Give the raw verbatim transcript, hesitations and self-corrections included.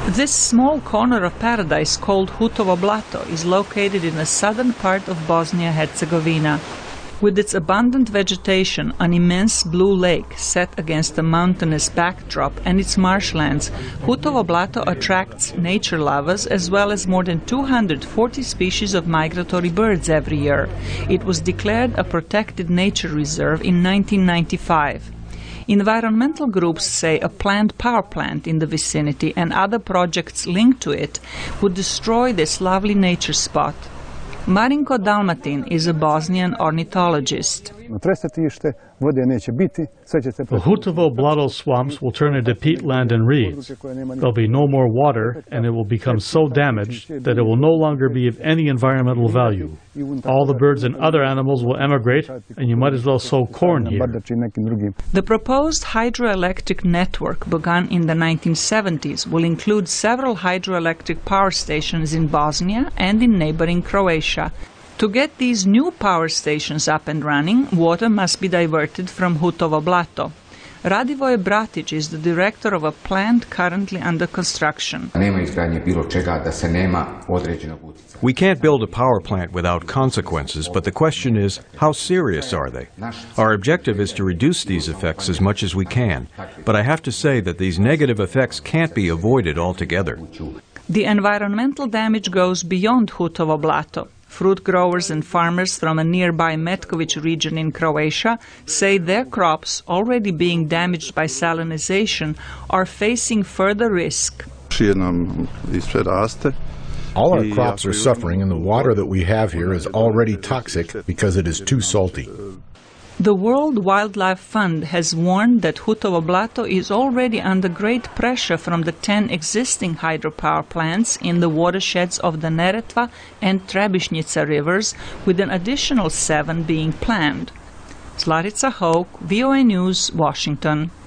This small corner of paradise called Hutovo Blato is located in the southern part of Bosnia-Herzegovina. With its abundant vegetation, an immense blue lake set against a mountainous backdrop, and its marshlands, Hutovo Blato attracts nature lovers as well as more than two hundred forty species of migratory birds every year. It was declared a protected nature reserve in nineteen ninety-five. Environmental groups say a planned power plant in the vicinity and other projects linked to it would destroy this lovely nature spot. Marinko Dalmatin is a Bosnian ornithologist. The Hutovo Blato swamps will turn into peatland and reeds. There'll be no more water, and it will become so damaged that it will no longer be of any environmental value. All the birds and other animals will emigrate, and you might as well sow corn here. The proposed hydroelectric network begun in the nineteen seventies will include several hydroelectric power stations in Bosnia and in neighboring Croatia. To get these new power stations up and running, water must be diverted from Hutovo Blato. Radivoje Bratić is the director of a plant currently under construction. We can't build a power plant without consequences, but the question is, how serious are they? Our objective is to reduce these effects as much as we can, but I have to say that these negative effects can't be avoided altogether. The environmental damage goes beyond Hutovo Blato. Fruit growers and farmers from a nearby Metković region in Croatia say their crops, already being damaged by salinization, are facing further risk. All our crops are suffering, and the water that we have here is already toxic because it is too salty. The World Wildlife Fund has warned that Hutovo Blato is already under great pressure from the ten existing hydropower plants in the watersheds of the Neretva and Trebišnjica rivers, with an additional seven being planned. Slarica Hoke, V O A News, Washington.